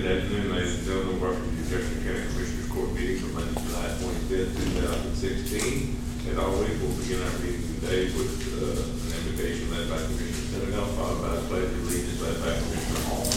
Good afternoon, ladies and gentlemen. Welcome to the Jefferson County Commissioners Court meeting for Monday, July 25th, 2016. As always, we'll begin our meeting today with an invocation led by Commissioner Senegal, followed by a pledge of allegiance led by Commissioner Hall.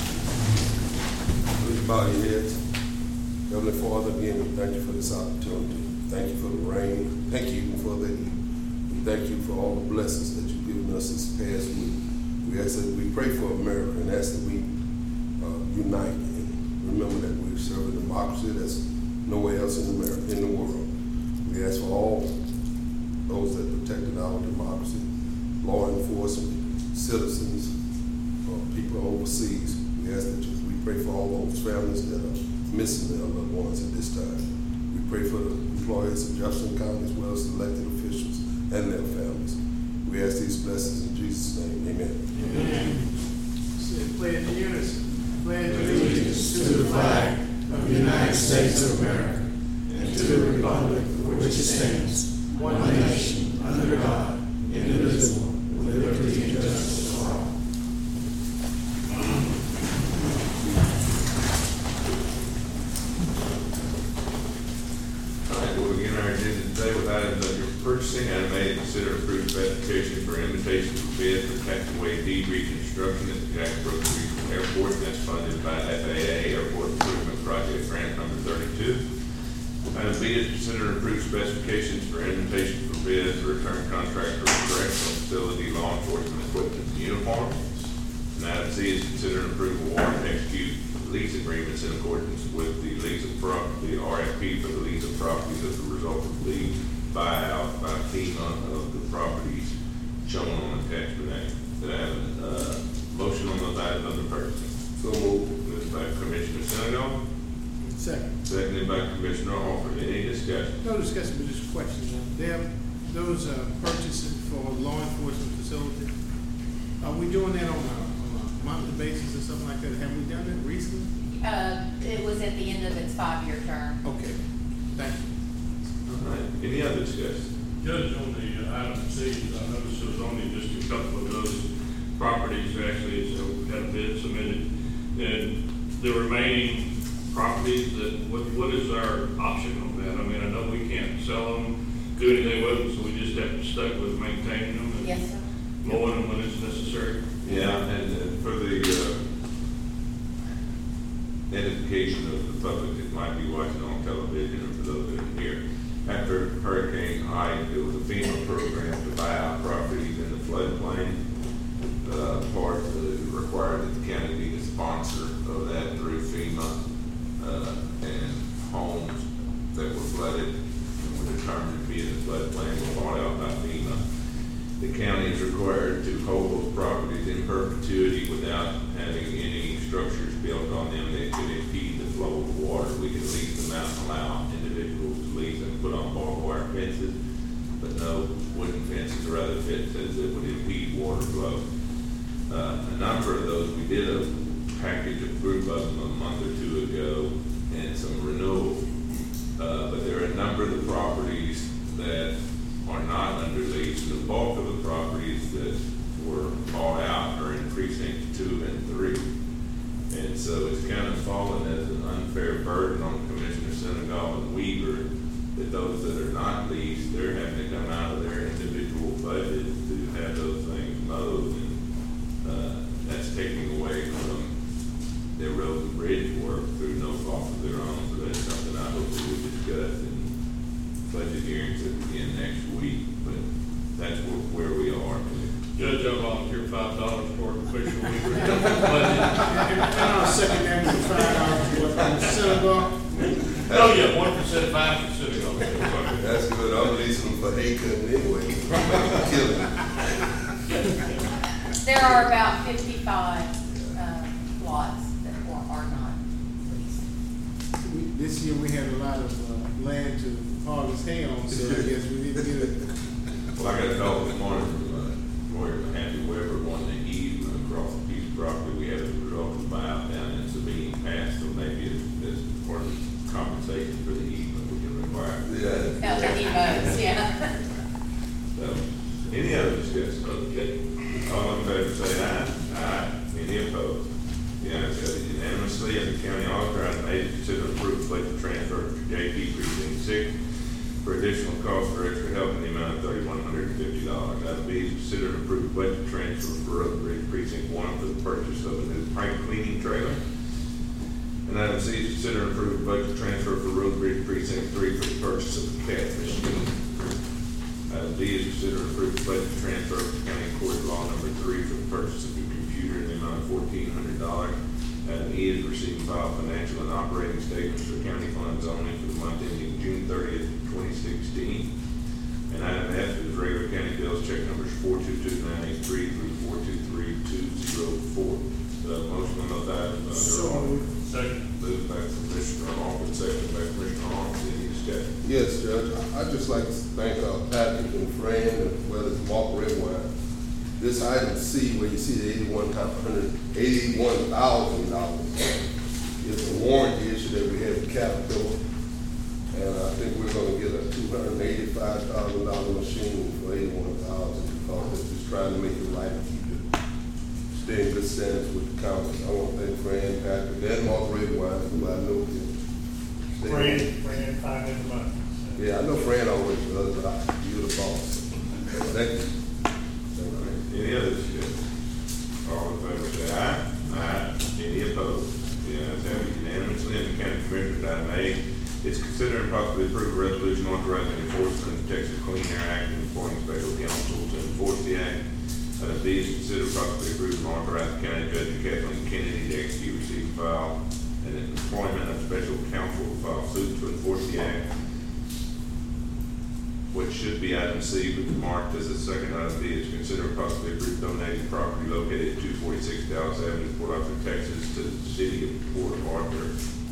Please bow your heads. Heavenly Father, again, we thank you for this opportunity. Thank you for the rain. Thank you for the heat. We thank you for all the blessings that you've given us this past week. We ask that we pray for America and ask that we unite and remember that we serve a democracy that's nowhere else in America, in the world. We ask for all those that protected our democracy, law enforcement, citizens, people overseas. We ask that we pray for all those families that are missing their loved ones at this time. We pray for the employees of Jefferson County as well as elected officials and their families. We ask these blessings in Jesus' name. Amen. Amen. Say pledge in unison. Pledge allegiance to the flag of the United States of America and to the republic for which it stands, one nation, under God, indivisible, with liberty and justice for all. All right, we'll begin our agenda today with items under purchasing. Item A, consider approved specification for invitation for bid for taxiway D reconstruction at the Jacksboro Regional Airport. That's funded by FAA Airport Improvement Project Grant number 32. Item B is consider approved specifications for invitation for bid for return contractor for correctional facility law enforcement equipment and uniforms. And item C is consider approval award and execute lease agreements in accordance with the lease of property, RFP for the lease of properties as a result of the buyout by FEMA of the properties shown on attachment A. Did I have a motion on those items under purchasing? So moved. Moved by Commissioner Senegal. Second. Seconded by Commissioner Alford. Any discussion? No discussion, but just questions. Those purchases for law enforcement facility, are we doing that on a monthly basis or something like that? Have we done that recently? It was at the end of its 5-year term. Okay, thank you. All right. Any other discussion? Judge, on the item C, I noticed there was only just a couple of those properties actually, so we had a bid submitted. And the remaining properties, what is our option on that? I mean, I know we can't sell them, do anything with them, so we just have to stick with maintaining them and Yes, sir. mowing them when it's necessary. Yeah, and for the edification of the public that might be watching on television, or for those that are here, after Hurricane Ike, there was a FEMA program to buy out properties in the floodplain. Part required that the county be the sponsor of that through FEMA, and homes that were flooded and were determined to be in the floodplain were bought out by FEMA. The county is required to hold those properties in perpetuity without having any structures built on them that could impede the flow of water. We can lease them out and allow individuals to lease and put on barbed wire fences, but no wooden fences or other fences that would impede water flow. A number of those, we did a package, a group of them a month or two ago, and some renewal. But there are a number of the properties that are not under lease. The bulk of the properties that were bought out are in precincts 2 and 3. And so it's kind of fallen as an unfair burden on Commissioner Senegal and Weaver that those that are not leased, they're having to come out of their individual budget to have those things mowed. And that's taking away from their road and bridge work through no fault of their own. So that's something I hope we will discuss in budget hearings at the end next week. But that's where we are. Judge, I volunteer $5 for official week. And I'll second that with $5 for Senegal. Oh, yeah, 1%, 5%. That's good. I'm leasing them for hay cutting anyway. Killing it. There are about 55 lots that are not leased. This year we had a lot of land to harvest hay on, so I guess we need to get it. Well, I got a call this morning from Roy Happy Weber wanting an easement across a piece of property we have as a result of the buyout down in Sabine Pass. So maybe it's part of compensation for the easement we can require. Yeah. No, they need votes, yeah. So, any other discussion? Okay. All in favor say aye. Aye. Any opposed? The ayes have it unanimously. C, under county auditor, item A, is consider approved budget transfer to JP Precinct 6 for additional cost for extra help in the amount of $3,150. Item B is consider approved budget transfer for Road Bridge Precinct 1 for the purchase of a new pipe cleaning trailer. And item C is consider approved budget transfer for Road Bridge Precinct 3 for the purchase of a cat machine. Item D is consider approved budget transfer for County Court Law Number 3 for the purchase of a computer in the amount of $1,400. Item E is receive and file financial and operating statements for county funds only for the month ending June 30th, 2016. And item F is regular county bills, check numbers 422983 through 423204. Motion on those items under order. Second. Moved by Commissioner Hawkins, second by Commissioner Hawkins. Any discussion? Yes, Judge, I'd just like to thank Patrick and Fran, as well as Mark Redwine. This item C, where you see the $81,000 is a warranty issue that we had with Caterpillar. And I think we're gonna get a $285,000 machine for $81,000 because it's just trying to make it right and keep it, stay in good standards with the county. I want to thank Fran, Patrick, and Mark Redwine, who I know can. Fran, $5 in the month. Yeah, I know Fran always does, but you're the boss. Thank you. Any other discussion? All in favor say aye. Aye. Any opposed? The ayes have it unanimously. And the county commissioners, item A, is consider and possibly approve a resolution authorizing enforcement of the Texas Clean Air Act and appointing special counsel to enforce the act. Item B is consider and possibly approve and authorize the county judge Kathleen Kennedy to execute, receive, file, and employment of special counsel to file suit to enforce the act, which should be item C, but marked as a second. Item D is consider and possibly approve donating property located at 246 Dallas Avenue, Port Arthur, Texas, to the city of Port Arthur.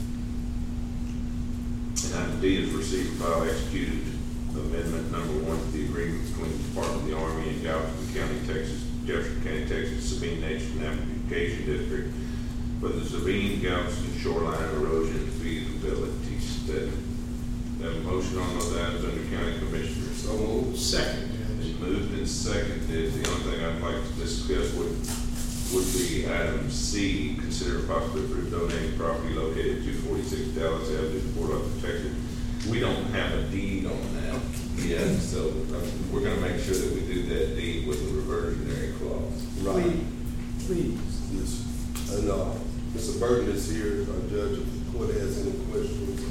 And item D is receive and file executed amendment number 1 to the agreement between the Department of the Army and Galveston County, Texas, Jefferson County, Texas, Sabine Nation Navigation District for the Sabine-Galveston Shoreline Erosion Feasibility Study. Have a motion on those items under county commissioners. So moved. Second, It's Judge. moved and seconded. The only thing I'd like to discuss would be item C, consider possibly approve donating property located at 246 Dallas Avenue, Port Arthur, Texas. We don't have a deed on that yet, so we're gonna make sure that we do that deed with a reversionary clause. Right. Please. Yes. And, Mr. Burton is here, Judge, if the court has any questions.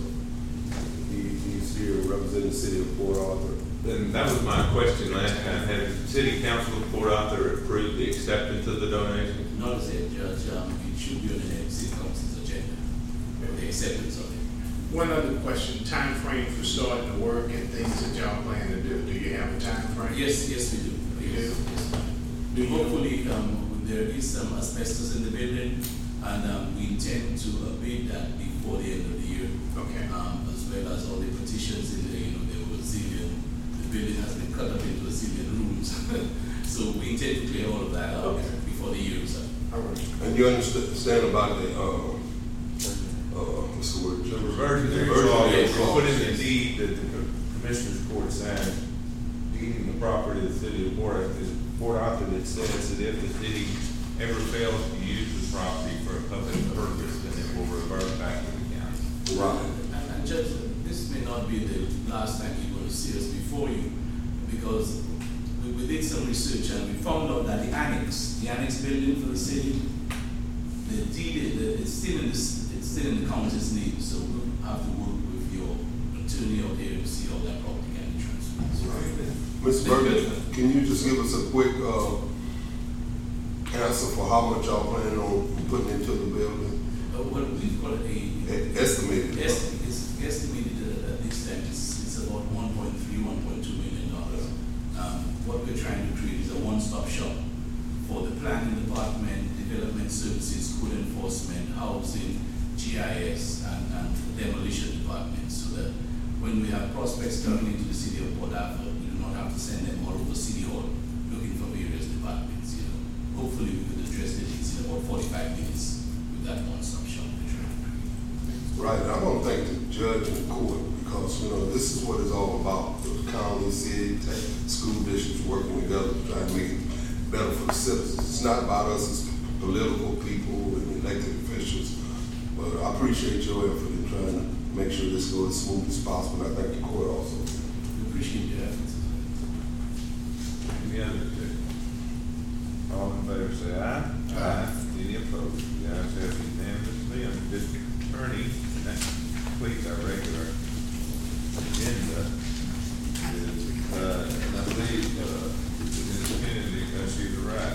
He's here representing the city of Port Arthur. And that was my question last time. Has the city council of Port Arthur approved the acceptance of the donation? Not as yet, Judge, it should be on the city council's agenda, the acceptance of it. One other question, time frame for starting the work and things that y'all plan to do. Do you have a time frame? Yes, we do. You do? Yes. Hopefully, there is some asbestos in the building, and we intend to abate that before the end of the year. Okay. As well as all the partitions in the, there were zillion, the building has been cut up into a zillion rooms. So we intend to clear all of that out Okay. before the year is up. All right. And you understand about the, what's the word? The reversionary clause, we put in the deed that the commissioner's court signed, deeding the property to the city of Port Arthur, that says that if the city ever fails to use the property for a public purpose, then it will revert back to the county. Right. And Judge, this may not be the last time you're going to see us before you, because we did some research and we found out that the annex building for the city, the deed, it's still in the county's name, so we'll have to work with your attorney out there to see how that property can be transferred. Mr. Burton, can you just give us a quick, answer for how much y'all planning on putting into the building? Well, we've got Estimated. it's estimated at this time it's about $1.3, $1.2 million. What we're trying to create is a one-stop shop for the planning department, development services, code enforcement, housing, GIS, and demolition department, so that when we have prospects coming into the city of Port Arthur, we do not have to send them all over City Hall looking for various departments. Hopefully, we could address the needs in about 45 minutes with that one-stop shop. Right, and I want to thank the judge and the court because, this is what it's all about. The county, city, school districts working together to try to make it better for the citizens. It's not about us as political people and elected officials, but appreciate your effort in trying to make sure this goes as smooth as possible, and I thank the court also. Appreciate your efforts. Any other? All in favor say aye. Aye. Any opposed? The ayes have it unanimously. On the district attorney, that completes our regular agenda. And I believe, Ms. Kennedy, she's right.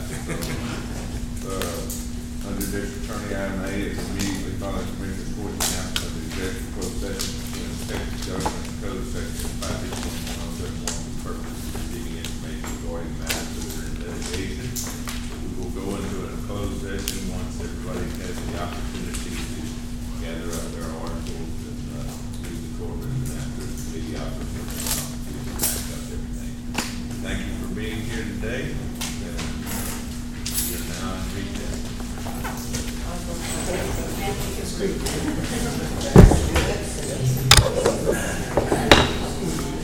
Under district attorney, item A is immediately following Commissioner Court announcement of the executive closed session in respect to government code section 551.171 for the purpose of receiving information regarding matters that are in litigation. We will go into a closed session once everybody has the opportunity to gather up their articles and leave the courtroom, and after the opportunity to back up everything. Thank you for being here today. You're now in recess.